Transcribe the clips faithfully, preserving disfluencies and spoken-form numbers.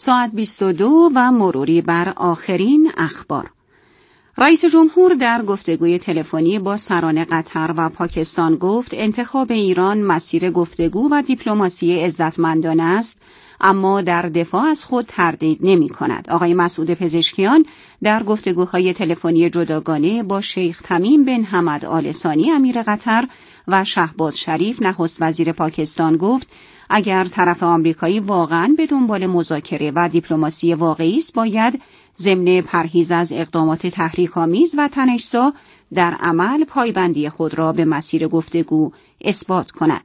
ساعت بیست و دو و مروری بر آخرین اخبار. رئیس جمهور در گفتگوی تلفنی با سران قطر و پاکستان گفت انتخاب ایران مسیر گفتگو و دیپلماسی عزتمندانه است، اما در دفاع از خود تردید نمی کند. آقای مسعود پزشکیان در گفتگوهای تلفنی جداگانه با شیخ تمیم بن حمد آل ثانی امیر قطر و شهباز شریف نخست وزیر پاکستان گفت اگر طرف آمریکایی واقعاً به دنبال مذاکره و دیپلماسی واقعی است، باید ضمن پرهیز از اقدامات تحریک‌آمیز و تنش‌زا در عمل پایبندی خود را به مسیر گفتگو اثبات کند.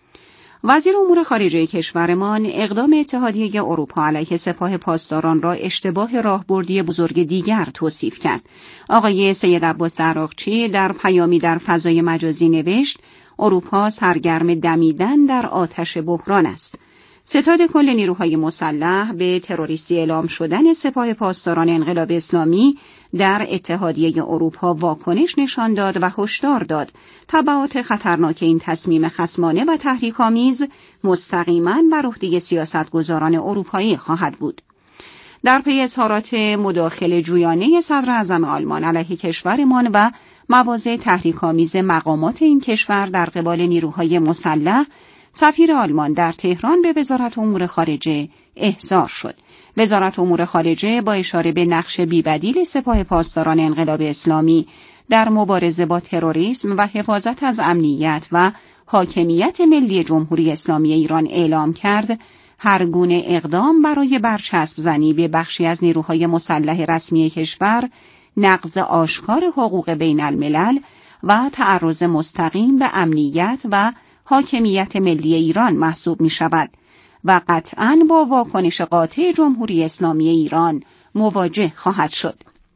وزیر امور خارجه کشورمان اقدام اتحادیه اروپا علیه سپاه پاسداران را اشتباه راهبردی بزرگ دیگر توصیف کرد. آقای سید عباس عراقچی در پیامی در فضای مجازی نوشت اروپا سرگرم دمیدن در آتش بحران است. ستاد کل نیروهای مسلح به تروریستی اعلام شدن سپاه پاسداران انقلاب اسلامی در اتحادیه اروپا واکنش نشان داد و هشدار داد تبعات خطرناک این تصمیم خصمانه و تحریک‌آمیز مستقیما بر عهده سیاستگزاران اروپایی خواهد بود. در پی اظهارات مداخله جویانه صدر اعظم آلمان علیه کشورمان و مواضع تحریک‌آمیز مقامات این کشور در قبال نیروهای مسلح، سفیر آلمان در تهران به وزارت امور خارجه احضار شد. وزارت امور خارجه با اشاره به نقش بی‌بدیل سپاه پاسداران انقلاب اسلامی در مبارزه با تروریسم و حفاظت از امنیت و حاکمیت ملی جمهوری اسلامی ایران اعلام کرد هر گونه اقدام برای برچسب زنی به بخشی از نیروهای مسلح رسمی کشور نقض آشکار حقوق بین الملل و تعرض مستقیم به امنیت و حاکمیت ملی ایران محسوب می شود و قطعاً با واکنش قاطع جمهوری اسلامی ایران مواجه خواهد شد.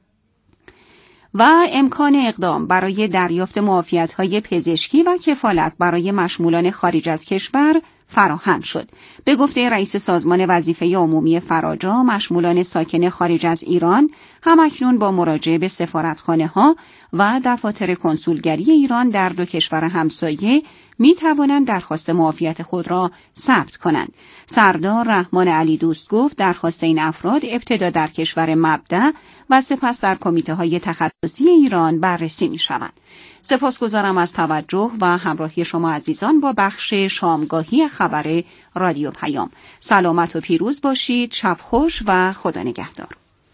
و امکان اقدام برای دریافت معافیت‌های پزشکی و کفالت برای مشمولان خارج از کشور فراهم شد. به گفته رئیس سازمان وظیفه عمومی فراجا، مشمولان ساکن خارج از ایران همکنون با مراجعه به سفارتخانه‌ها و دفاتر کنسولگری ایران در دو کشور همسایه می توانند درخواست معافیت خود را ثبت کنند. سردار رحمان علی دوست گفت درخواست این افراد ابتدا در کشور مبدأ و سپس در کمیته‌های تخصصی ایران بررسی می شود. سپاسگزارم از توجه و همراهی شما عزیزان با بخش شامگاهی خبر رادیو پیام. سلامت و پیروز باشید، شب خوش و خدا نگهدار.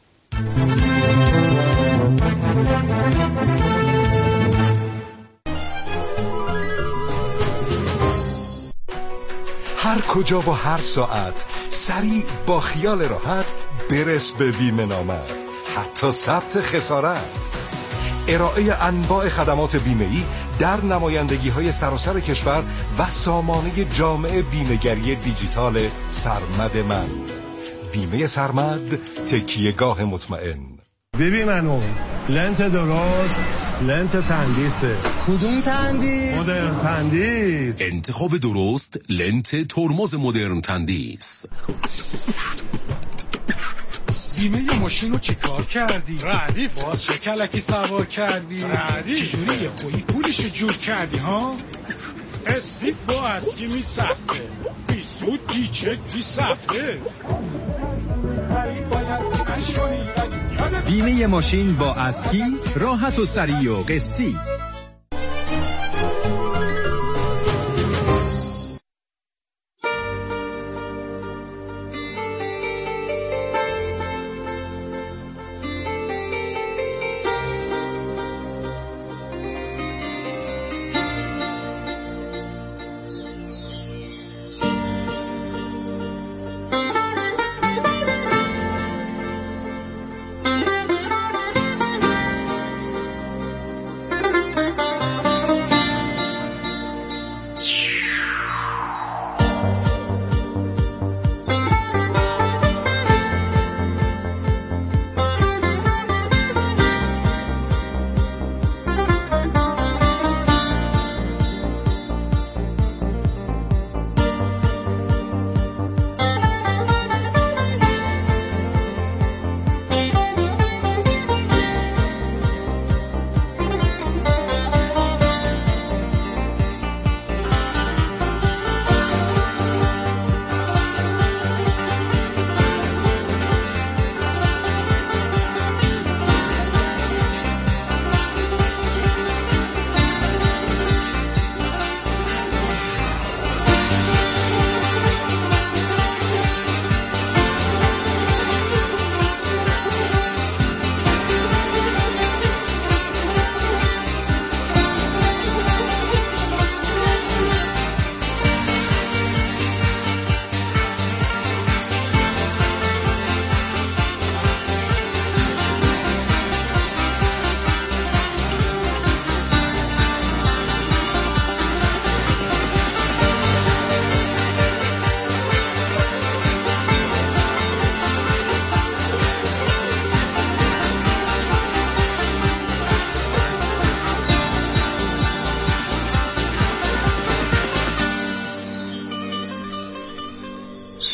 هر کجا و هر ساعت سریع با خیال راحت برس به بیمه نامت، حتی ثبت خسارت. ارائه انواع خدمات بیمه‌ای در نمایندگی‌های سراسر کشور و سامانه جامع بیمه‌گری دیجیتال سرمد من. بیمه سرمد، تکیه‌گاه مطمئن. ببین منو لنت درست، لنت تندیسه. کدوم تندیس؟ مدرن تندیس. انتخاب درست، لنت ترمز مدرن تندیس. بیمه ماشین رو چی کار کردی؟ ردیف باز شکلکی سوار کردی؟ ردیف چجوری یه خویی پولشو جور کردی ها؟ اسیب با اسکی می سفته بیسود دیچه دی سفته. بیمه ماشین با اسکی راحت و سریع و قسطی.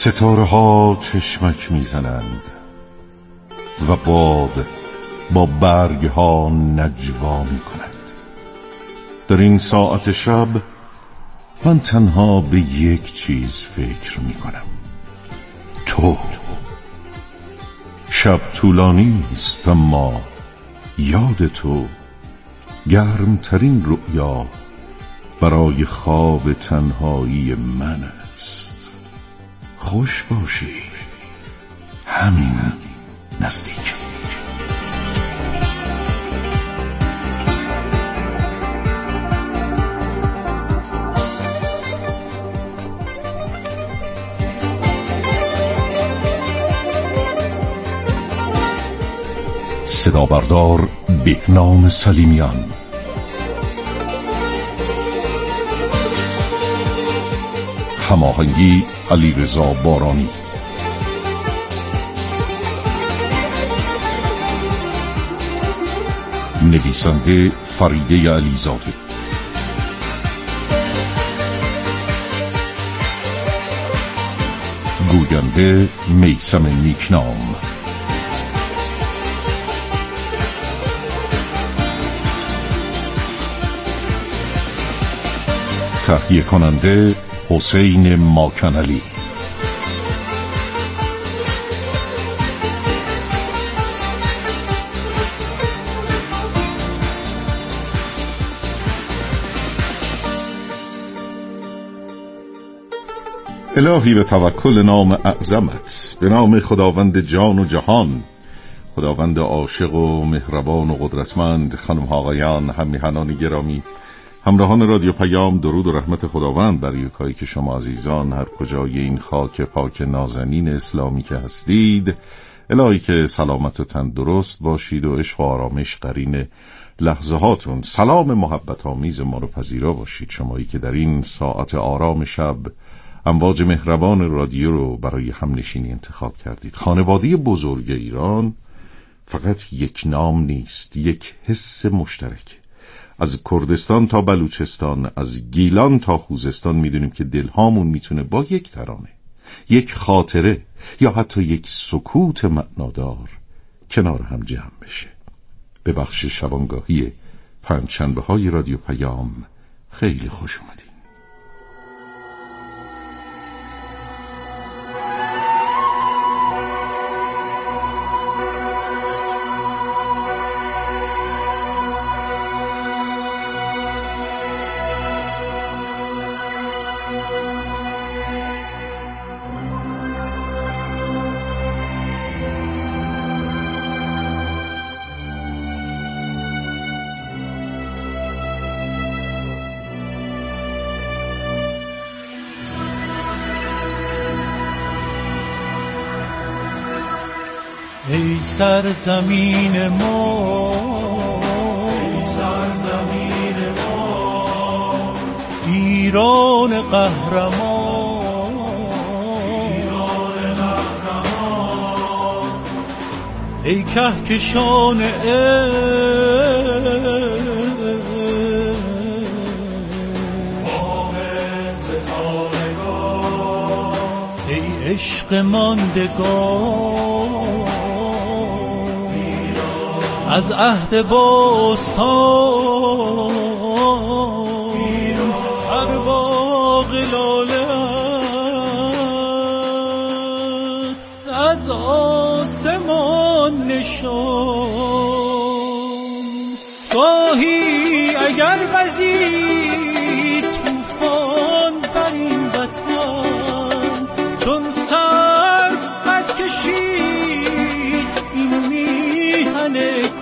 ستاره ها چشمک میزنند و باد با برگ ها نجوا می کند. در این ساعت شب من تنها به یک چیز فکر می کنم، تو. شب طولانی است اما یاد تو گرمترین رؤیا برای خواب تنهایی من است. خوش باشی، همین نزدیک است. صدا بردار بهنام سلیمیان، هماهنگی علیرضا بارانی، نویسنده فریده علیزاده، گوینده میثم نیکنام، تهیه کننده حسین ماکنعلی. الهی به توکل نام اعظمت، به نام خداوند جان و جهان، خداوند عاشق و مهربان و قدرتمند. خانم ها آقایان، هم میهنان گرامی، همراهان رادیو پیام، درود و رحمت خداوند بر یکایی که شما عزیزان هر کجای این خاک پاک نازنین اسلامی که هستید. الهی که سلامت و تندرست باشید و عشق و آرامش قرین لحظه هاتون. سلام محبت آمیز ما رو پذیرا باشید، شمایی که در این ساعت آرام شب امواج مهربان رادیو رو برای همنشینی انتخاب کردید. خانواده بزرگ ایران فقط یک نام نیست، یک حس مشترک. از کردستان تا بلوچستان، از گیلان تا خوزستان میدونیم که دلهامون میتونه با یک ترانه، یک خاطره یا حتی یک سکوت معنادار کنار هم جمع بشه. به بخش شبانگاهی پنجشنبه های رادیو پیام خیلی خوش اومدین. ای سرزمین ما، ای سرزمین ما، ایران قهرمان، ایران قهرمان، ای کهکشان ماه ستارگان، ای عشق ماندگان از عهد باستان، هر باغ لاله‌ات از آسمان نشان. گاهی اگر وزید طوفان بر این وطن، چون سر قد کشید این میهن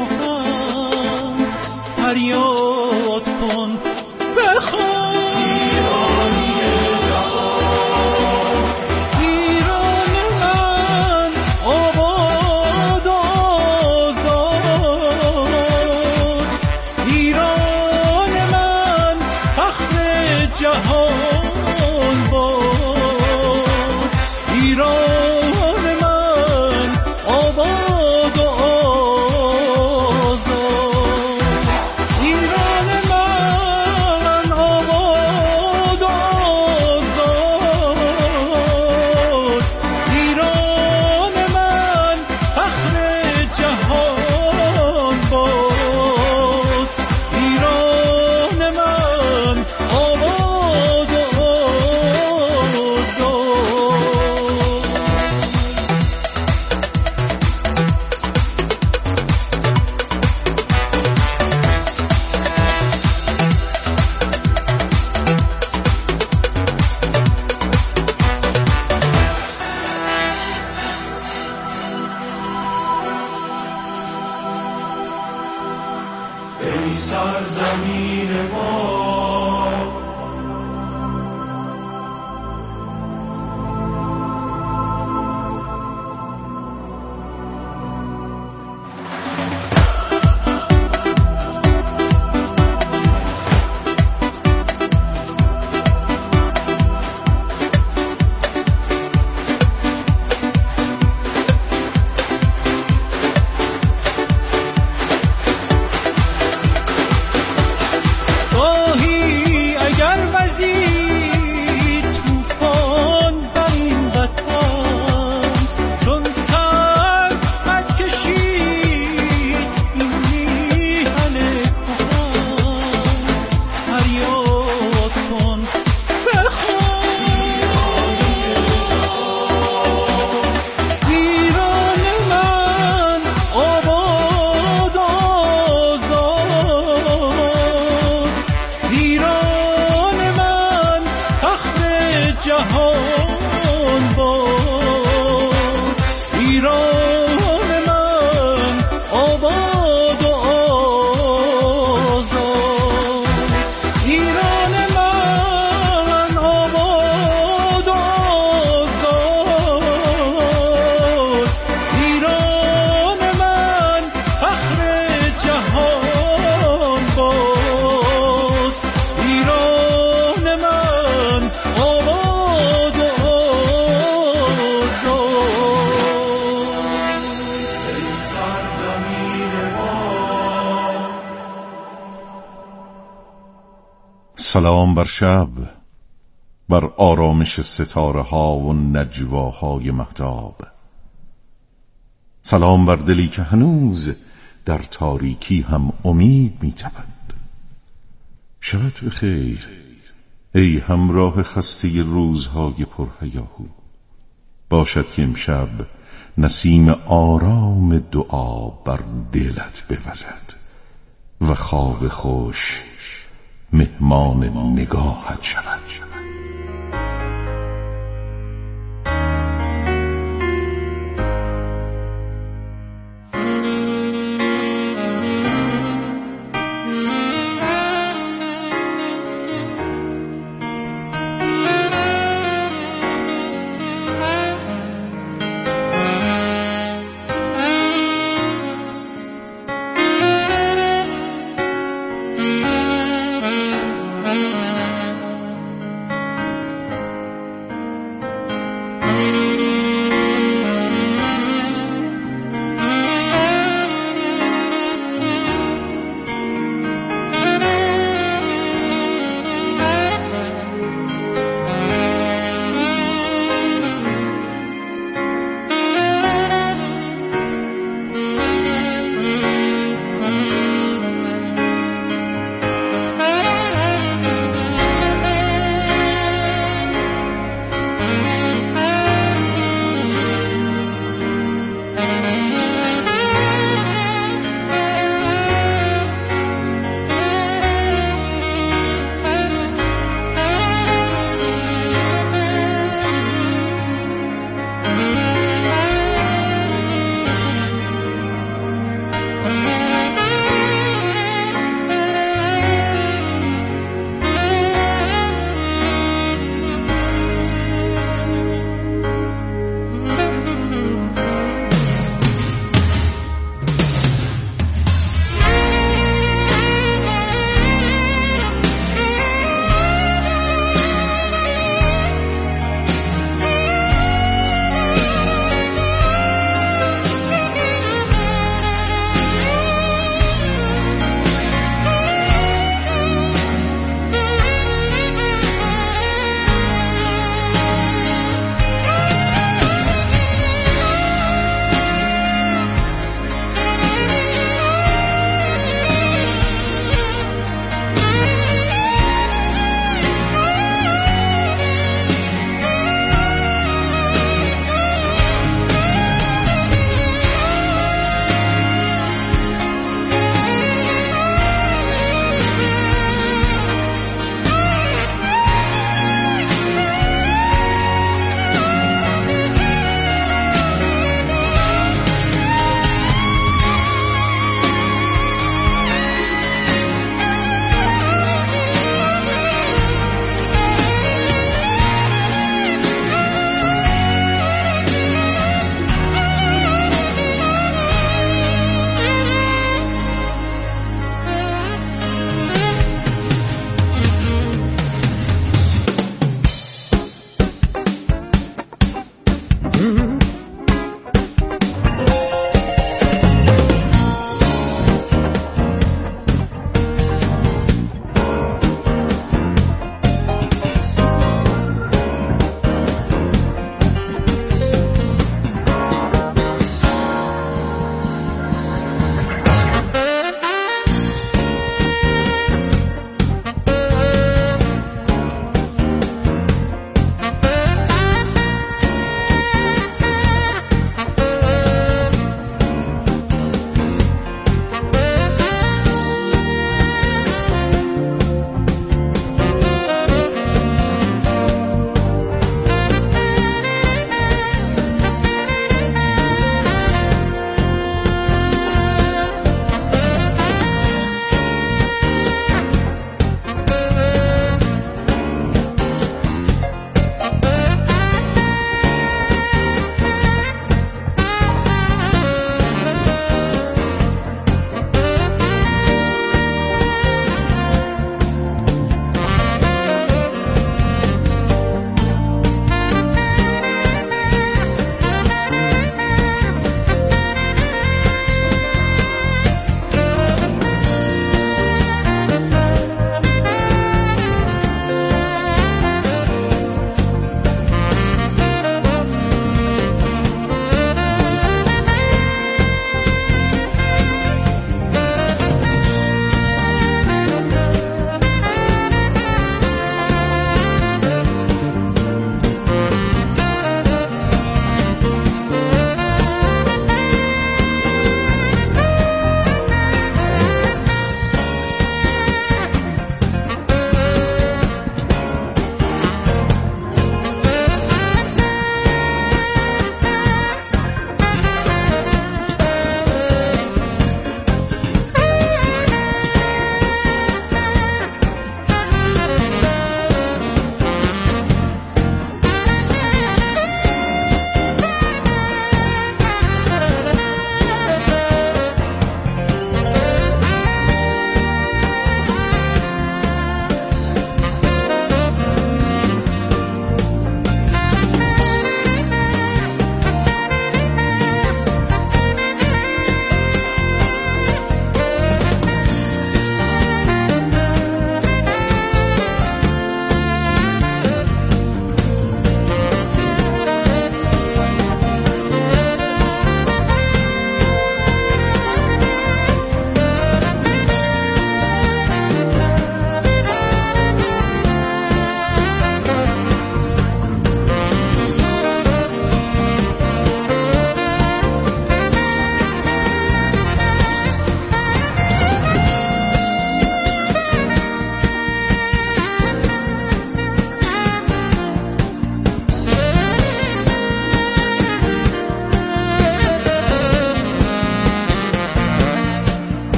فریاد کن بخوان. ایرانی جهان، ایران من آباد آزاد، ایران من ای سرزمین ما. سلام بر شب، بر آرامش ستاره ها و نجواهای مهتاب. سلام بر دلی که هنوز در تاریکی هم امید می‌تپد. شبت بخیر ای همراه خسته روزهای پرهیاهو. باشد که امشب نسیم آرام دعا بر دلت بوزد و خواب خوش مهمان نگاهت شود.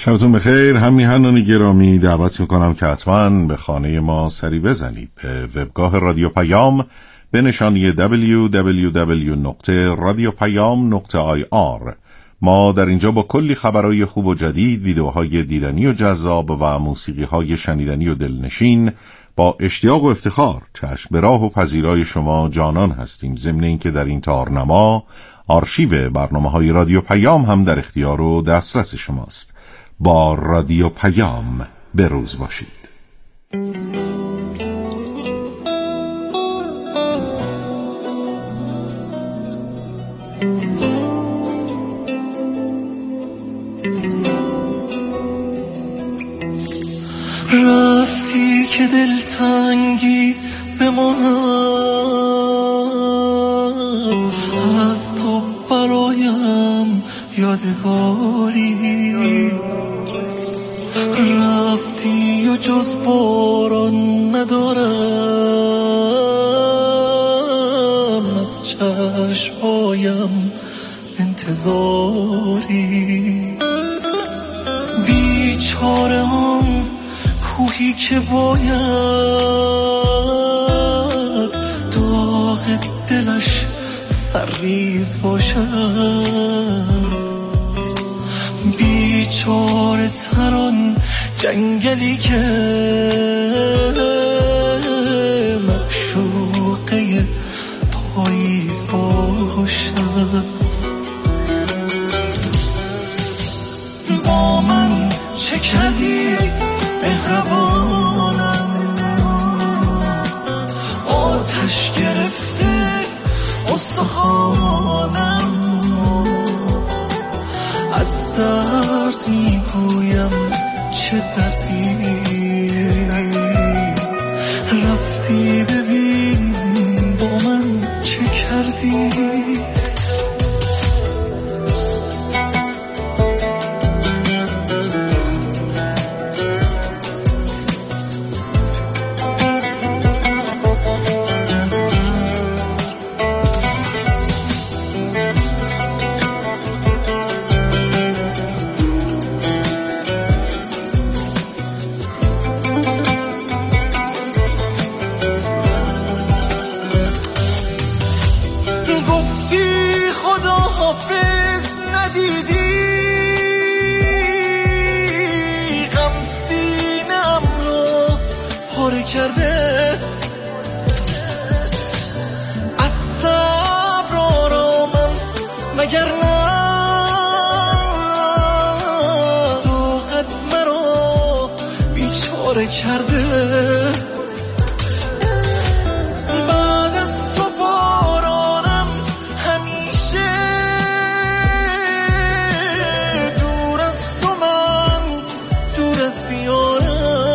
شبتون بخیر. هم میهنان گرامی، دعوت میکنم که حتما به خانه ما سری بزنید، به وبگاه رادیو پیام به نشانی دبلیو دبلیو دبلیو نقطه رادیو پیام نقطه آی آر. ما در اینجا با کلی خبرهای خوب و جدید، ویدیوهای دیدنی و جذاب و موسیقیهای شنیدنی و دلنشین با اشتیاق و افتخار چشم به راه و پذیرای شما جانان هستیم. ضمن اینکه در این تارنما آرشیو برنامه‌های رادیو پیام هم در اختیار و دسترس شماست. با رادیو پیام بروز باشید. رفتی که دلتنگی به ما از تو برایم یادگاری، رفتی و جز باران ندارم از چشمایم انتظاری. بیچاره هم کوهی که باید داغ دلش سرریز باشد، بیچاره تران جنگلی که معشوقه پاییز باشد. با من چه کردی مهربانم، آتش گرفته استخوانم، از درد میگویم چه دردی، رفتی ببین با من چه کردی. کرده از صبر آرامم مگر نه طاقت مرا بیچاره کرده. بعد از تو بارانم همیشه دور از تو، من دور از دیارم،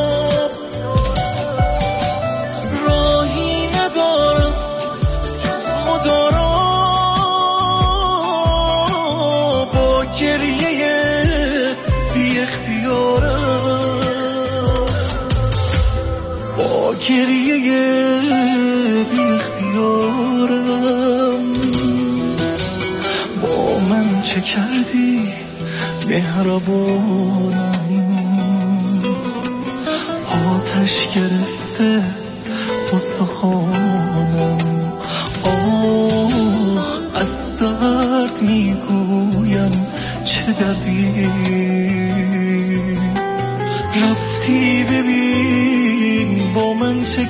گریه بی اختیارم. با من چه کردی مهربانم، آتش گرفته استخوانم، آه از درد میگویم چه دردی، رفتی ببین با من چه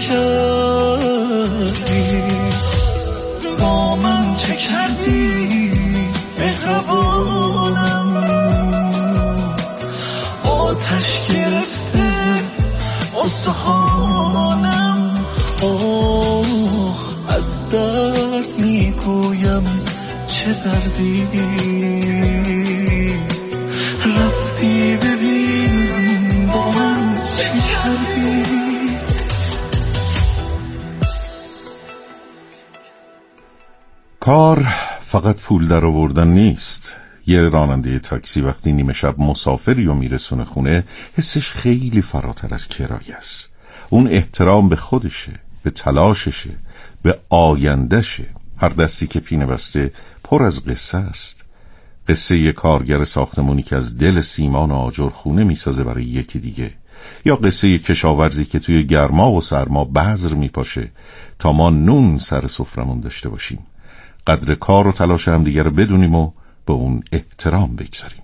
کردی، با من چه کردی مهربانم، آتش گرفته استخوانم، آه از درد میگویم چه دردی، رفتی ببین با من چه کردی. کار فقط پول در آوردن نیست. یه راننده تاکسی وقتی نیمه شب مسافری و میرسونه خونه، حسش خیلی فراتر از کرایه است. اون احترام به خودشه، به تلاششه، به آیندهشه. هر دستی که پینه بسته پر از قصه است. قصه یک کارگر ساختمانی که از دل سیمان آجر خونه میسازه برای یکی دیگه، یا قصه یک کشاورزی که توی گرما و سرما بذر میپاشه تا ما نون سر سفرمون داشته باشیم. قدر کار و تلاش همدیگه رو بدونیم و به اون احترام بگذاریم.